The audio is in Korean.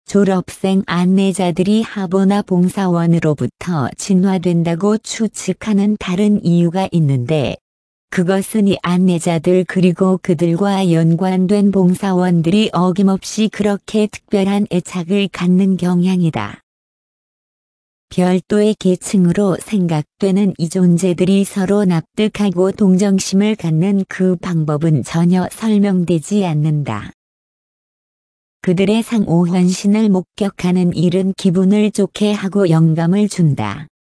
졸업생 안내자들이 하보나 봉사원으로부터 진화된다고 추측하는 다른 이유가 있는데, 그것은 이 안내자들 그리고 그들과 연관된 봉사원들이 어김없이 그렇게 특별한 애착을 갖는 경향이다. 별도의 계층으로 생각되는 이 존재들이 서로 납득하고 동정심을 갖는 그 방법은 전혀 설명되지 않는다. 그들의 상호 헌신을 목격하는 일은 기분을 좋게 하고 영감을 준다.